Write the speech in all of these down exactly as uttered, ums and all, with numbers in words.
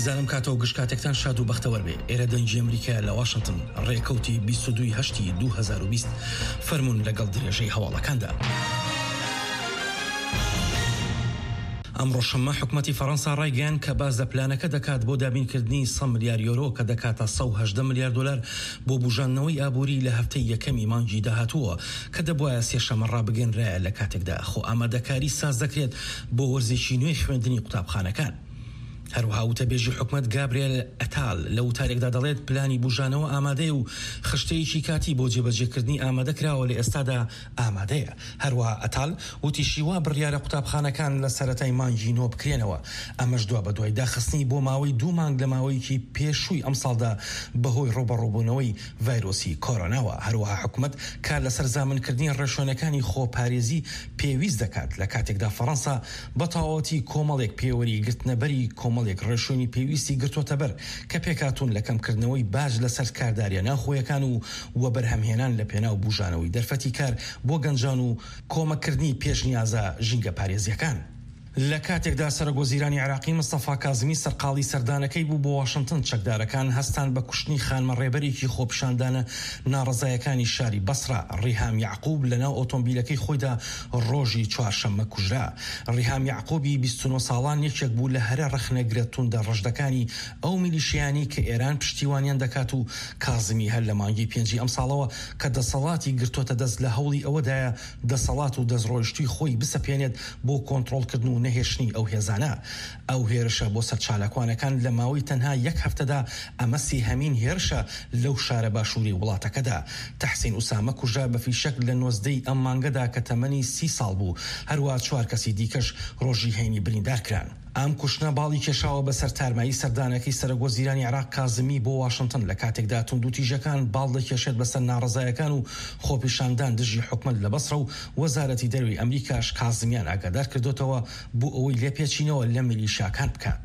عزیزانم کاتەوە گشت کاتێکتان شاد و بەختەوەر بێ. ئێرە دەنگی ئەمریکا لە واشنگتن ڕێکەوتی بیست و دوو هەشتی دوو هەزار و بیست فەرموون لەگەڵ درێژەی هەواڵەکاندا. ئەمڕۆ شەممە حکومەتی فەڕەنسا ڕایگەیاند کە باز لە پلانەکە دەکات بۆ دابینکردنی سە ملیار یۆرۆ کە دەکاتە سە و هەژدە ملیار دۆلار بۆ بوژاندنەوەی ئابووری لە هەفتەی یەکەمی مانگی داهاتووە کە دەبوایە سێشەمە ڕابگەنرایە لە کاتێکدا خۆ ئامادەکاری ساز دەکرێت بۆ وەرزێکی نوێی خوێندنی قوتابخانەکان. هەروەها وتەبێژی حکومەت گابریێل ئەتال لە وتارێکدا دەڵێت پلانی بوژانەوە ئامادەیە و خشتەیەکی کاتی بۆ جێبەجێکردنی ئامادە کراوە لە ئێستادا ئامادەیە. هەروەها ئەتال وتیشی وا بڕیارە قوتابخانەکان لە سەرەتای مانگی نۆ بکرێنەوە. ئەمەش دوا بە دوای داخستنی بۆ ماوەی دوو مانگ لە ماوەیەکی پێشووی ئەم ساڵدا بەهۆی ڕۆبەڕۆبوونەوەی ڤایرۆسی کۆرۆناوە. هەروەها حکومەت کار لەسەر زامنکردنی ڕێشۆنەکانی خۆپارێزی پێویست دەکات لە کاتێکدا فەڕەنسا بە تەواوەتی کۆمەڵێک پێوەری گرتنەبەری کۆمەڵ ێک ڕێشۆنی پێویستی گرتوۆتە بەر کە پێکاتون لە کەمکردنەوەی باش لەسەر کارداریە ناخۆیەکان و وە بەرهەمهێنان لە پێناو بوژانەوەی دەرفەتی کار بۆ گەنجان و کۆمەکردنی پێشنیازە ژینگە پارێزیەکان. لە کاتێکدا سەرۆکوەزیرانی عێراقی مستەفا کازمی سەرقاڵی سەردانەکەی بوو بۆ واشنگتن چەکدارەکان هەستان بە کوشتنی خانمە ڕێبەرێکی خۆپیشاندانە ناڕزایەکانی شاری بەسرا ڕیهام یعقوب لەناو ئۆتۆمبیلەکەی خۆیدا ڕۆژی چوارشەممە کوژرا. ڕیهام یعقوبی بیست و نۆ ساڵان یەکێک بوو لە هەرە ڕەخنەگرە توندە ڕەشدەکانی ئەو میلیشیانی کە ئێران پشتیوانیان دەکات و کازمی هەر لە مانگی پێنجی ئەم ساڵەوە کە دەسەڵاتی گرتوۆتە دەست لە هەوڵی ئەوەدایە دەسەڵات و دەستڕۆیشتوی خۆی بسەپێنێت بۆ کۆنتڕۆڵکردن و نەهێشتنی ئەو هێزانە. ئەو هێرشە بۆ سەر چالاکوانەکان لە ماوەی تەنها یەک هەفتەدا ئەمەسی هەمین هێرشە لەو شارە باشووری وڵاتەکەدا. تەحسین ئوسامە کوژرا بە فیشەک لە نۆزدەی ئەم مانگەدا کە تەمەنی سی ساڵ بوو. هەروە چوار کەسی دیکەش ڕۆژی هەینی بریندارکران. ئەم کوشتنە باڵی کێشاوە بەسەر تارمایی سەردانەکەی سەرۆکوەزیرانی عێراق کازمی بۆ واشنگتن لە کاتێکدا توندوتیژەکان باڵ دەکێشێت بەسەر ناڕزایەکان و خۆپیشاندان دژی حکومەت لە بەسرە و وەزارەتی دەروی ئەمریکاش کازمیان ئاگادار کردوتەوە بۆ ئەوەی لێپێچینەوە لە میلیشیاکان بکات.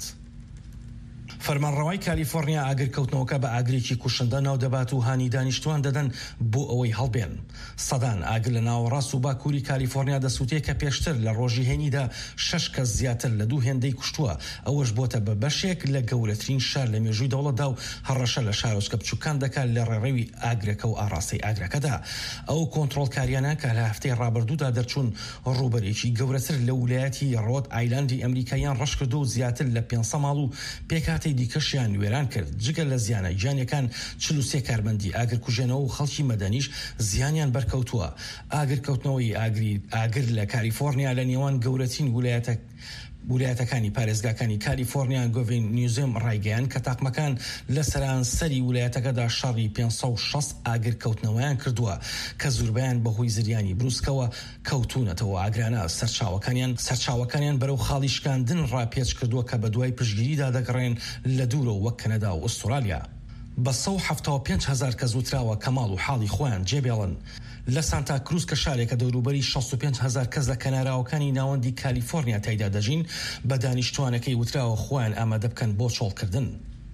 فەرمانڕەوای کالیفۆرنیا ئاگرکەوتنەوەکە بە ئاگرێکی کوشندە ناو دەبات و هانی دانیشتوان دەدەن بۆ ئەوەی هەڵبێن. سەدان ئاگر لە ناوەڕاست و باکووری کالیفۆرنیا دەسووتێت کە پێشتر لە ڕۆژی هێنیدا شەش کەس زیاتر لە دوو هێندەی کوشتووە. ئەوەش بۆتە بە بەشێک لە گەورەترین شار لە مێژووی دەوڵەتدا و هەڕەشە لە شارۆچکە بچووکان دەکات لە ڕێڕەوی ئاگرەکە و ئاڕاستەی ئاگرەکەدا. ئەو کۆنتڕۆڵکاریانە کە لە هەفتەی ڕابردوودا دەرچوون ڕوبەرێکی گەورەتر لە ویلایەتی ڕۆد ئایلاندی ئەمریکایان ڕەش کردو و زیاتر لە پێنجسە ماڵ و پێکاتی دیکەشیان وێران کرد. جگە لە زیانە گیانەکان چل و سێ کارمەندی ئاگرکوژێنەوە و خەڵکی مەدەنیش زیانیان بەرکەوتووە. ئاگرکەوتنەوەی ئاگری ئاگر لە کالیفۆرنیا لە نێوان گەورەترین ویلایەتە ویلایەتەکانی پارێزگاکانی کالیفۆرنیا گۆڤین نیوزم ڕایگەیان کە تاقمەکان لە سەرانسەری ویلایەتەکەدا شەڕی پێنج سەد و شەست ئاگرکەوتنەوەیان کردووە کە زوربیان بەهۆی زریانی بروسکەوە کەوتونەتەوە. ئاگرانە سەرچاوەکانیان سەرچاوەکانیان بەرەو خاڵی شکاندن ڕاپێچ کردووە کە بە دوای پشگیریدا دەگەڕێن لە دوورەوە وەک کەنەدا و ئوسترالیا. بە سە و هەفتە و پێنج هەزار کەس وتراوە کە ماڵ و حاڵی خۆیان جێبێڵن. لە سانتا کروز کە شارێکە دەوروبەری شەست و پێنج هەزار کەس لە کەناراوەکانی ناوەندی کالیفۆرنیا تایدا دەژین بە دانیشتوانەکەی وتراوە خۆیان ئامادە بکەن بۆ چۆڵکردن.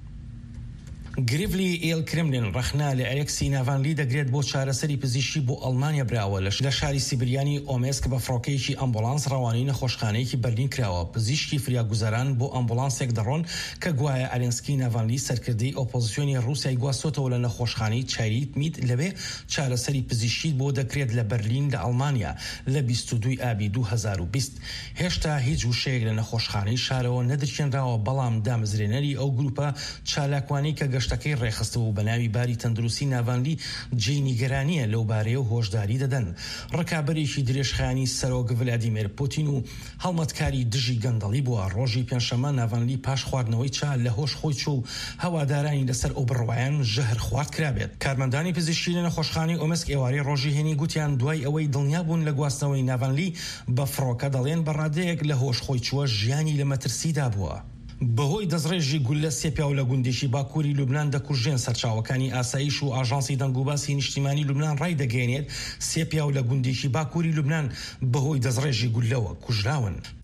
گریڤلی ئێل کرملین ڕەخنا لە ئەلێکسی ناڤانلی دەگرێت بۆ چارەسەری پزیشکی بۆ ئەڵمانیا براوە لە شاری سیبریانی ئۆمێسک بە فڕۆکەیەکی ئەمبولانس ڕەوانەی نەخۆشخانەیەکی بەرلین کراوە. پزیشکی فریاگوزاران بۆ ئەمبولانسێک دەڕۆن کە گوایە ئەلێنسکی ناڤانلی سەرکردەی ئۆپۆزیسیۆنی ڕووسیای گواستۆتەوە لە نەخۆشخانەی چاریتمیت لەوێ چارەسەری پزیشکی بۆ دەکرێت لە بەرلین لە ئەڵمانیا لە بیست و دوو ئابی دوو هەزار و بیست. هێشتا هیچ وشەیەک لە نەخۆشخانەی شارەوە نەدرکێنراوە بەڵام دامەزرێنەری ئەو گروپە چالاکوانی کە گەشتەکەی ڕێخستەوە و بە ناوی باری تەندروستی ناڤانلی جێی نیگەرانیە لەو بارەیە و هۆشداری دەدەن. ڕکابەرێکی درێژخایانی سەرۆک ڤلادیمیر پوتین و هەڵمەتکاری دژی گەندەڵی بووە. ڕۆژی پێنجشەممە ناڤانلی پاش خواردنەوەی چا لە هۆش خۆی چوو و هەوادارانی لەسەر ئەو بڕوایان ژەهر خوارد کرابێت. کارمەندانی پزیشکی لە نەخۆشخانەی ئۆمسک ئێوارەی ڕۆژی هێنی گوتیان دوای ئەوەی دڵنیا بوون لە گواستنەوەی ناڤانلی بە فڕۆکە دەڵێن بەڕادەیەک لە هۆش خۆی چووە ژیانی لە مەترسیدا بووە. بەهۆی دەستڕێژی گولە سێ پیاو لە گوندێکی باکووری لوبنان دەکوژێن. سەرچاوەکانی ئاسایش و ئاژانسی دەنگوباسی نیشتیمانی لوبنان ڕای دەگەێنێت سێ پیاو لە گوندێکی باکووری لوبنان بەهۆی دەستڕێژی گولەوە کوژراون.